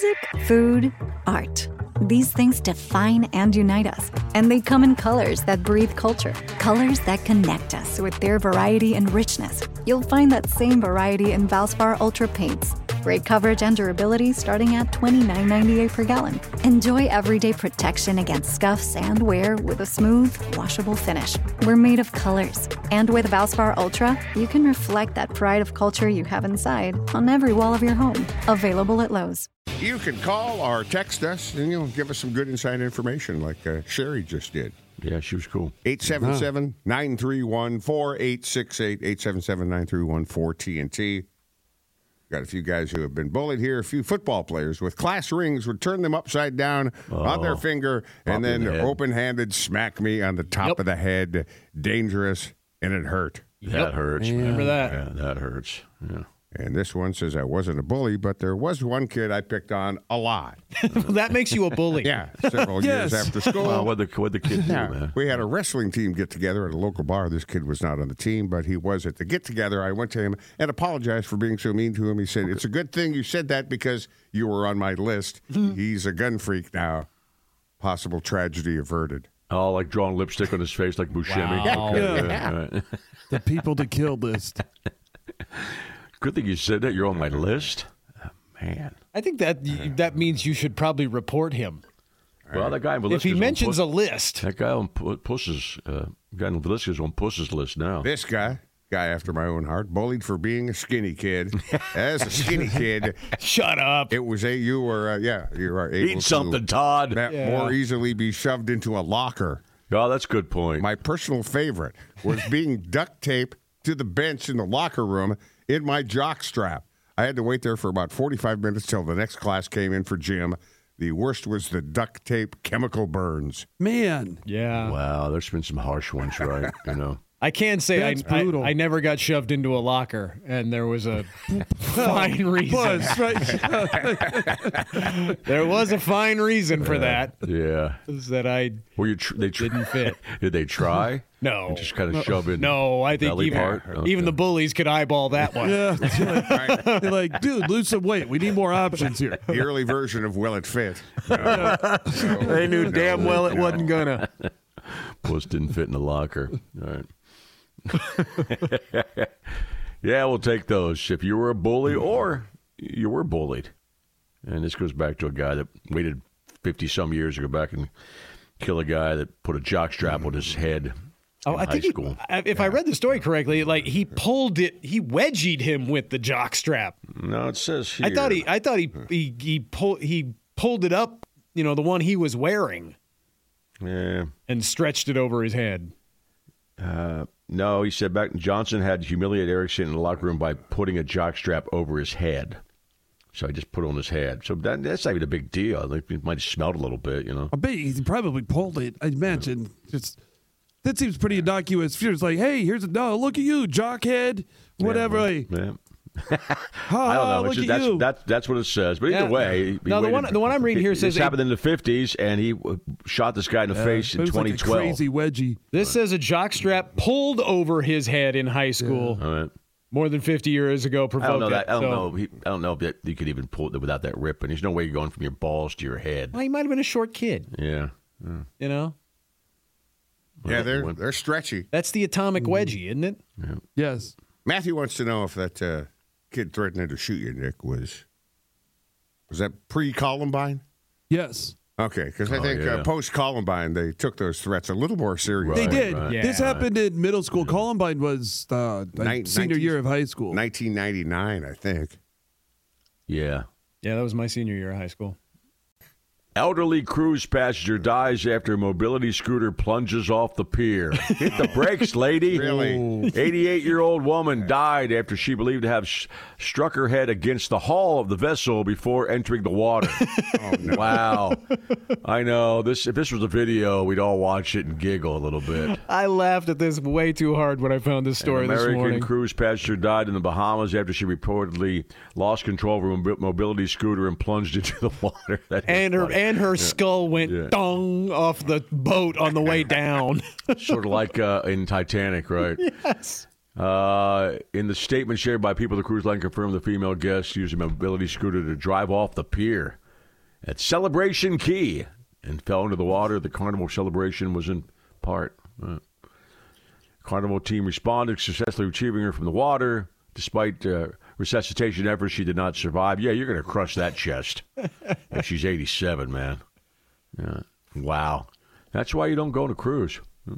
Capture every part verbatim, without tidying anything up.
Music, food, art. These things define and unite us. And they come in colors that breathe culture. Colors that connect us with their variety and richness. You'll find that same variety in Valspar Ultra paints. Great coverage and durability starting at twenty-nine ninety-eight per gallon. Enjoy everyday protection against scuffs and wear with a smooth, washable finish. We're made of colors. And with Valspar Ultra, you can reflect that pride of culture you have inside on every wall of your home. Available at Lowe's. You can call or text us and, you know, give us some good inside information like uh, Sherry just did. Yeah, she was cool. eight seven seven, nine three one, four eight six eight, eight seven seven, nine three one, four T N T. Got a few guys who have been bullied here. A few football players with class rings would turn them upside down oh, on their finger and then the open-handed smack me on the top yep. of the head. Dangerous, and it hurt. That yep. hurts. Yeah. Remember that? Yeah, that hurts. Yeah. And this one says I wasn't a bully, but there was one kid I picked on a lot. That makes you a bully. Yeah, several yes. years after school. Well, what the what the kid yeah. do, man? We had a wrestling team get together at a local bar. This kid was not on the team, but he was at the get together. I went to him and apologized for being so mean to him. He said, "It's a good thing you said that because you were on my list." He's a gun freak now. Possible tragedy averted. Oh, like drawing lipstick on his face like Buscemi. Wow. Okay, Yeah. yeah. Right. The people to kill list. Good thing you said that. You're on my list. Oh, man. I think that that means you should probably report him. Well, that guy on If he mentions a list. That guy on Puss's, uh, guy on Velisca's on Puss's list now. This guy, guy after my own heart, bullied for being a skinny kid. As a skinny kid. Shut up. It was a, you were, uh, yeah, you are able Eat something, to Todd. yeah. more easily be shoved into a locker. Oh, that's a good point. My personal favorite was being duct taped to the bench in the locker room in my jock strap. I had to wait there for about forty-five minutes till the next class came in for gym. The worst was the duct tape chemical burns. Man. Yeah. Wow, there's been some harsh ones, right? You know. I can say I, That's I, brutal. I never got shoved into a locker, and there was a fine reason. Was, right? There was a fine reason for that. Yeah. Is that I Were you tr- they tr- didn't fit. Did they try? No. And just kind of shove in. No, I think belly even, part? Okay. even the bullies could eyeball that one. Yeah. Like, they're like, dude, lose some weight. We need more options here. The early version of Will It Fit. No, no, They knew no, damn well it no. wasn't gonna. Puss didn't fit in the locker. All right. Yeah, we'll take those. If you were a bully or you were bullied. And this goes back to a guy that waited fifty-some years to go back and kill a guy that put a jock strap on his head Oh, in I high think he, school. if I read the story correctly, like he pulled it, he wedgied him with the jock strap. No, it says here. I thought he, I thought he, he, he pulled, he pulled it up, you know, the one he was wearing, Yeah. and stretched it over his head. Uh, no, he said back Johnson had humiliated Erickson in the locker room by putting a jock strap over his head. So he just put it on his head. So that, that's not even a big deal. I think it might have smelled a little bit, you know. I bet he probably pulled it. I imagine. Just that seems pretty innocuous. It's like, hey, here's a no. Look at you, jockhead. Whatever. Yeah, well, yeah. Ha, I don't know. look It's just, at that's, you. that's that's what it says. But either Yeah. way, he No, the waited- one- the one I'm reading here this says- happened in the fifties, and he uh, shot this guy in the face It in was twenty like a twelve. crazy wedgie. This says a jock strap pulled over his head in high school All right. more than fifty years ago. I Provoked don't know that. it. I don't So- know. He, I don't know if that you could even pull it without that rip. And there's no way you're going from your balls to your head. Well, he might have been a short kid. Yeah. You know, Yeah, they're they're stretchy. that's the atomic wedgie, isn't it? Yes. Matthew wants to know if that uh, kid threatening to shoot you, Nick, was was that pre-Columbine? Yes. Okay, because I Oh, think yeah. uh, post-Columbine they took those threats a little more seriously. They did. right. This Yeah. happened in middle school. Columbine was uh, like Nin- senior nineteen year of high school. nineteen ninety-nine, I think. Yeah. Yeah, that was my senior year of high school. Elderly cruise passenger dies after mobility scooter plunges off the pier. Hit the brakes, lady. Really? eighty-eight-year-old woman died after she believed to have sh- struck her head against the hull of the vessel before entering the water. Oh, no. Wow. I know. This if this was a video, we'd all watch it and giggle a little bit. I laughed at this way too hard when I found this story An this American morning. cruise passenger died in the Bahamas after she reportedly lost control of her mobi- mobility scooter and plunged into the water. That is and her funny. and her skull went Yeah. dong off the boat on the way down. Sort of like uh, in Titanic, right? Yes. Uh, in the statement shared by people, the cruise line confirmed the female guest used a mobility scooter to drive off the pier. at Celebration Key and fell into the water. The carnival celebration was in part. Uh, carnival team responded, successfully retrieving her from the water. Despite uh, resuscitation efforts, she did not survive. Yeah, you're going to crush that chest. And she's eighty-seven, man. Yeah. Wow. That's why you don't go on a cruise.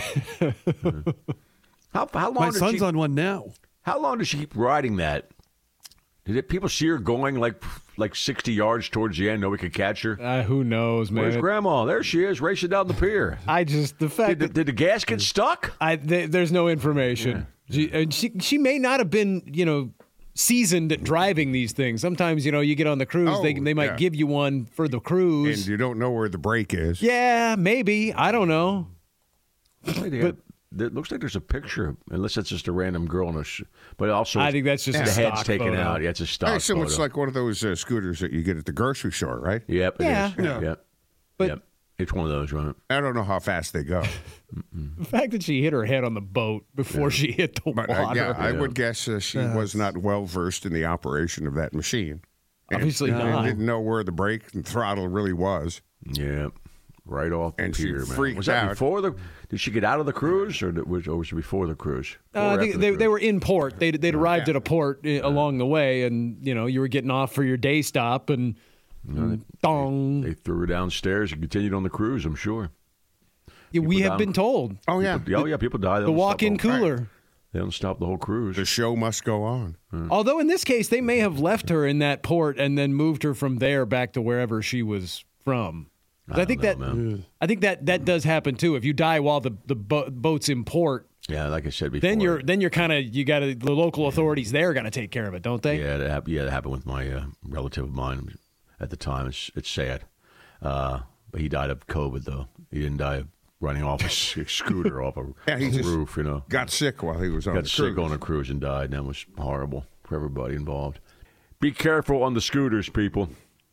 how, how long My did son's she, on one now. How long does she keep riding that? Did it, people see her going like like sixty yards towards the end? Nobody could catch her. Uh, who knows, man? Where's Grandma? There she is, racing down the pier. I just the fact Did the, that did the gas get stuck? I th- there's no information. She, and she she may not have been, you know, seasoned at driving these things. Sometimes, you know, you get on the cruise, Oh, they they might yeah. give you one for the cruise. And you don't know where the brake is. Yeah, maybe. I don't know. But it looks like there's a picture, unless it's just a random girl in a. Sh- but also, I think that's just the a head's stock taken photo. out. Yeah, it's a stock I assume photo. it's like one of those uh, scooters that you get at the grocery store, right? Yep. It Yeah. is. Yeah. Yep. But- Yep. It's one of those, right? I don't know how fast they go. The fact that she hit her head on the boat before she hit the But water. uh, yeah, I Yeah. would guess uh, she was not well versed in the operation of that machine. And- Obviously and not. didn't know where the brake and throttle really was. Yeah. Right off the And she pier, man. freaked Was that out. before the? Did she get out of the cruise, or, did, was, or was it before the cruise? Uh, Or I after think the they, cruise? they were in port. They'd, they'd arrived Yeah. at a port uh, along the way, and you know you were getting off for your day stop, and dong. They threw her downstairs and continued on the cruise. I'm sure. Yeah, we people have down- been told Oh, yeah. People- oh yeah, people die. They the don't stop walk-in the whole- cooler. They don't stop the whole cruise. The show must go on. Although in this case, they may have left her in that port and then moved her from there back to wherever she was from. 'Cause I, think don't that know, man. I think that that does happen too. If you die while the the bo- boat's in port, Yeah, like I said before. then you're then you're kind of you got to the local authorities there got to take care of it, don't they? Yeah, that happened. Yeah, that happened with my uh, relative of mine at the time. It's it's sad, uh, but he died of COVID though. He didn't die of running off a s- scooter off a Yeah, he just roof. You know, Got sick while he was on got the sick cruise. on a cruise and died. And that was horrible for everybody involved. Be careful on the scooters, people.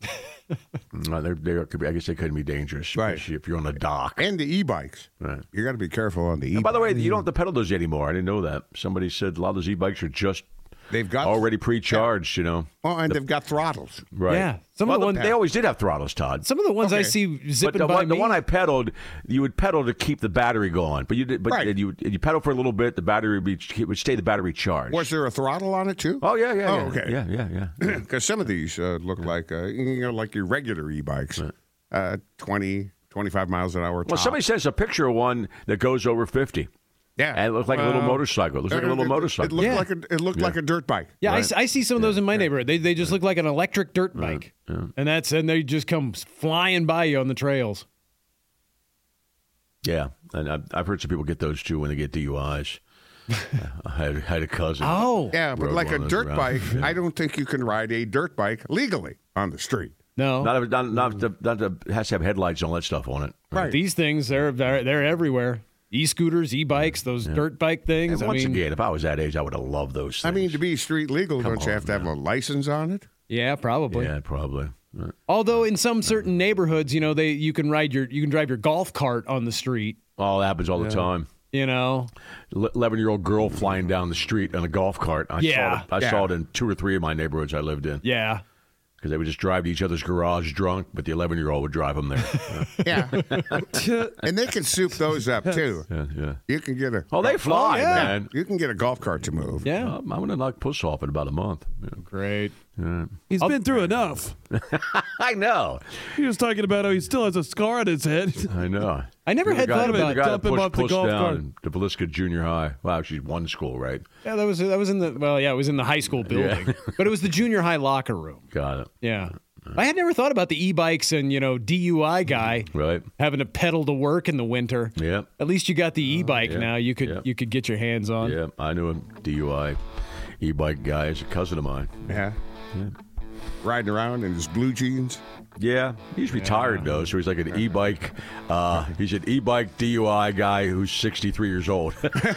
Uh, they're, they're, I guess they couldn't be dangerous, Right. especially if you're on a dock. And the e-bikes. Right. You got to be careful on the e-bikes. And by the way, you don't have to pedal those anymore. I didn't know that. Somebody said a lot of those e-bikes are just They've got already pre-charged. You know, Oh, and they've got throttles. right? Yeah. Some of well, the ones- they always did have throttles, Todd. Some of the ones I Okay. see But zipping the by one, the me. one I pedaled, you would pedal to keep the battery going, but you did, but Right. and you you pedal for a little bit, the battery would be it would stay the battery charged. Was there a throttle on it too? Oh yeah, yeah, Oh, yeah. okay. yeah, yeah, yeah. Because some of these uh, look like uh, you know like your regular e-bikes, uh, twenty, twenty-five miles an hour. Well, top. somebody sends a picture of one that goes over fifty. yeah, And it looked like a little Well, motorcycle. It looks like a uh, little it- motorcycle. It looked Yeah. like a it looked like a dirt bike. Yeah, I Right. s I I, see some of those in my neighborhood. They they just look like an electric dirt bike, and that's and they just come flying by you on the trails. Yeah, and I've, I've heard some people get those too when they get D U Is. I had, had a cousin. Oh Yeah, but Rode like one a of those dirt around. bike, Yeah. I don't think you can ride a dirt bike legally on the street. no, Not, a- not, not, the, not the, it has to have headlights and all that stuff on it. Right. these things they're they're, they're everywhere. E-scooters, e-bikes, those dirt bike things. And I once mean, again, if I was that age, I would have loved those things. I mean, to be street legal, Come don't you on, have to have a license on it? yeah, probably. yeah, probably. Right. Although in some certain neighborhoods, you know, they you can ride your you can drive your golf cart on the street. Oh, that happens all the time. You know, eleven-year-old girl flying down the street on a golf cart. I Yeah. saw it, I Yeah. saw it in two or three of my neighborhoods I lived in. yeah. Because they would just drive to each other's garage drunk, but the eleven-year-old would drive them there. Yeah, and they can soup those up too. yeah, yeah. You can get a Oh, they fly, yeah. man. you can get a golf cart to move. Yeah. Um, I'm going to knock Puss off in about a month. Yeah. Great. Yeah. He's been through enough. I know. He was talking about how he still has a scar on his head. I know. I never You're had the guy- thought you're about the guy that dump him pushed off the Puss golf down cart. in the Villisca Junior High. Wow, she's one school, right? Yeah, that was that was in the well, yeah, it was in the high school building, but it was the junior high locker room. Got it. Yeah. I had never thought about the e-bikes and, you know, D U I guy Right. having to pedal to work in the winter. Yeah. At least you got the e-bike yeah, now. You could yeah. you could get your hands on. Yeah, I knew a D U I e-bike guy. He's a cousin of mine. Yeah. Riding around in his blue jeans. Yeah, he's retired though, so he's like an e-bike. Uh, he's an e-bike D U I guy who's sixty-three years old,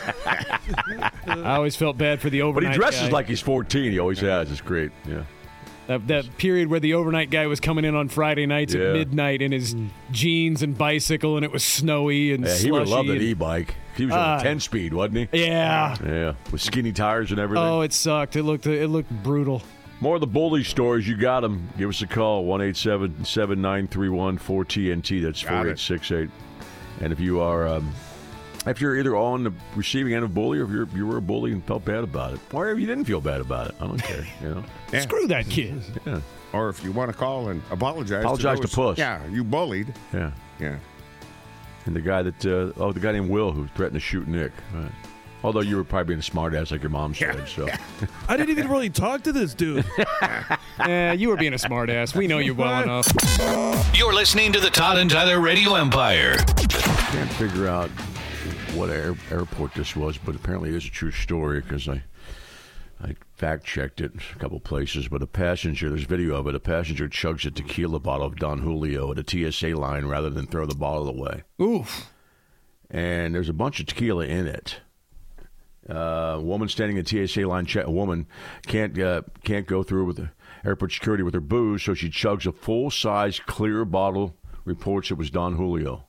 I always felt bad for the but overnight he dresses guy. like he's fourteen. He always has. It's great. Yeah, that, that period where the overnight guy was coming in on Friday nights Yeah. at midnight in his jeans and bicycle, and it was snowy and yeah he would slushy love that and- e-bike. He was on Uh, a ten-speed, wasn't he? Yeah. Yeah, with skinny tires and everything. Oh, it sucked. It looked it looked brutal. More of the bully stories. You got them. Give us a call. one eight seven seven nine three one four T N T. That's four eight six eight. And if you are, um, if you're either on the receiving end of bully or if you're, you were a bully and felt bad about it, or if you didn't feel bad about it, I don't care. You know, Yeah. Screw that kid. yeah, Or if you want to call and apologize. Apologize to, to Puss. Yeah, you bullied. yeah. Yeah. And the guy that, uh, oh, the guy named Will who threatened to shoot Nick. Right. Although you were probably being a smart ass like your mom said. So I didn't even really talk to this dude. Yeah, you were being a smart ass. We know you well enough. You're listening to the Todd and Tyler Radio Empire. can't figure out what air, airport this was, but apparently it is a true story because I I fact checked it a couple places. But a passenger, there's video of it. A passenger chugs a tequila bottle of Don Julio at a T S A line rather than throw the bottle away. Oof. And there's a bunch of tequila in it. Uh, a woman standing in T S A line, check, a woman can't uh, can't go through with the airport security with her booze, so she chugs a full-size clear bottle. Reports it was Don Julio.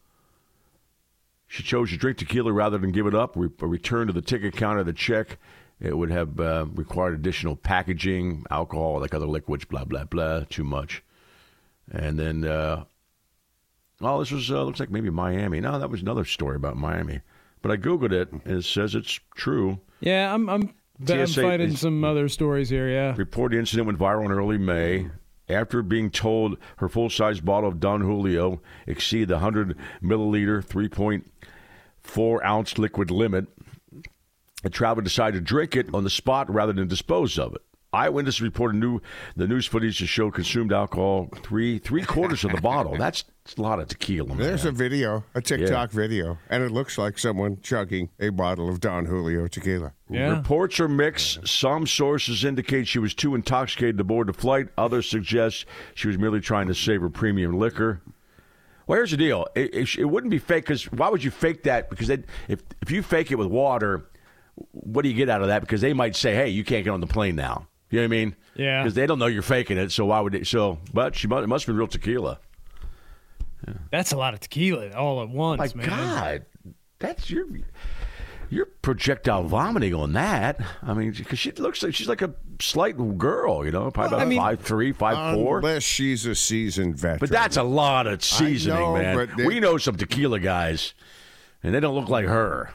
She chose to drink tequila rather than give it up. Re- a return to the ticket counter to check. It would have uh, required additional packaging, alcohol, like other liquids, blah blah blah. Too much. And then, uh, oh, this was uh, looks like maybe Miami. No, that was another story about Miami. But I Googled it, and it says it's true. Yeah, I'm I'm, I'm T S A finding is- some other stories here, yeah. Reported incident went viral in early May. After being told her full-size bottle of Don Julio exceeded the one hundred milliliter, three point four ounce liquid limit, the traveler decided to drink it on the spot rather than dispose of it. Eyewitness reported new the news footage to show consumed alcohol three three quarters of the bottle. That's a lot of tequila, man. There's a video, a TikTok video, and it looks like someone chugging a bottle of Don Julio tequila. Yeah. Reports are mixed. Some sources indicate she was too intoxicated to board the flight. Others suggest she was merely trying to save her premium liquor. Well, here's the deal. It, it, it wouldn't be fake because why would you fake that? Because they, if if you fake it with water, what do you get out of that? Because they might say, hey, you can't get on the plane now. You know what I mean? Yeah. Because they don't know you're faking it, so why would they? So, but she must, it must have been real tequila. That's a lot of tequila all at once, My man. God, that's your you're projectile vomiting on that. I mean, because she looks like she's like a slight girl, you know, probably Well, about I mean, five three, five four. Unless she's a seasoned veteran. But that's a lot of seasoning, know, man. but they- we know some tequila guys, and they don't look like her.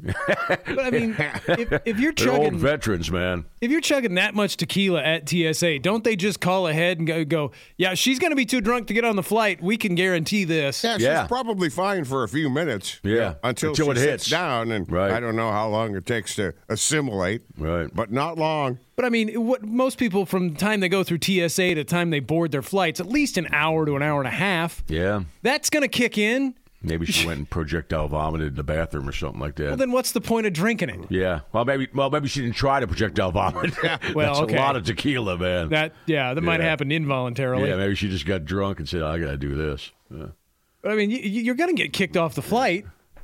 But I mean, if, if you're They're old chugging veterans, man. if you're chugging that much tequila at T S A, don't they just call ahead and go, go yeah, she's going to be too drunk to get on the flight. We can guarantee this. Yeah, she's Yeah. probably fine for a few minutes. Yeah, you know, until, until she it sits hits. down, and Right. I don't know how long it takes to assimilate. Right. But not long. But I mean, what most people from the time they go through T S A to the time they board their flights, at least an hour to an hour and a half. Yeah. That's going to kick in. Maybe she went and projectile vomited in the bathroom or something like that. Well, then what's the point of drinking it? yeah. Well, maybe. Well, maybe she didn't try to projectile vomit. Well, That's okay. a lot of tequila, man. That yeah, that might Yeah. happen involuntarily. yeah. Maybe she just got drunk and said, "I got to do this." Yeah. But I mean, you, you're going to get kicked off the flight.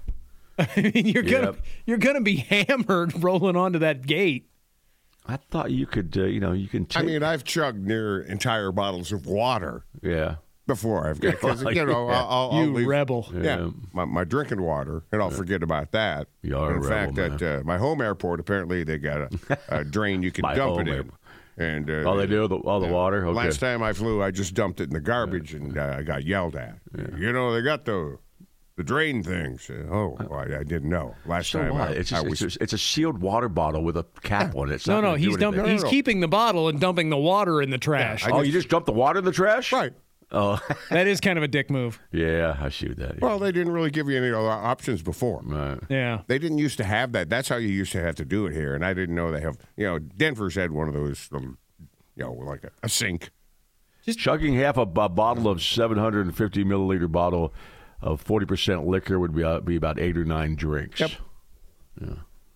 I mean, you're going to Yep. you're going to be hammered rolling onto that gate. I thought you could. Uh, you know, you can. Take, I mean, I've chugged near entire bottles of water yeah. before I've got, because, you know, Yeah. I'll, I'll, I'll You leave, rebel. Yeah, Yeah. my, my drinking water, and I'll forget about that. You are in a fact, rebel, at uh, my home airport, apparently they got a, a drain you can My dump home it in. airport. And uh, Oh, they do the, all the water. Okay. Last time I flew, I just dumped it in the garbage, and uh, I got yelled at. You know, they got the the drain things. Uh, oh, well, I, I didn't know. Last So time what? I, It's, I just, was. it's, a, it's a sealed water bottle with a cap on it. It's No, not no, gonna do he's dumping. anything. He's no, no. keeping the bottle and dumping the water in the trash. I Oh, just- you just dumped the water in the trash? Right. Oh, That is kind of a dick move. yeah, I see that. Yeah. Well, they didn't really give you any other options before. Right. Yeah. They didn't used to have that. That's how you used to have to do it here. And I didn't know they have, you know, Denver's had one of those, um, you know, like a, a sink. Chugging half a, a bottle of seven hundred fifty milliliter bottle of forty percent liquor would be, uh, be about eight or nine drinks. Yep. Yeah.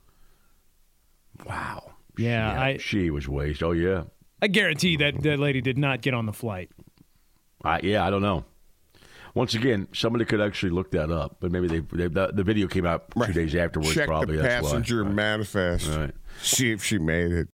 Wow. Yeah, Yeah, I she was wasted. Oh, yeah. I guarantee that that lady did not get on the flight. I, yeah, I don't know. Once again, somebody could actually look that up, but maybe they, they the, the video came out two Right. days afterwards. Check probably the that's passenger why. manifest. Right. See if she made it.